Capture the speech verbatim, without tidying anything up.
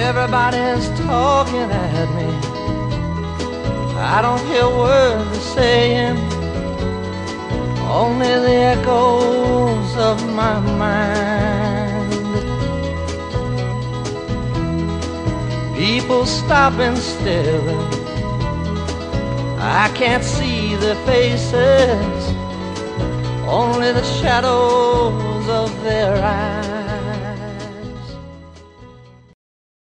Everybody's talking at me. I don't hear words they're saying, only the echoes of my mind. People stop and stare, I can't see their faces, only the shadows of their eyes.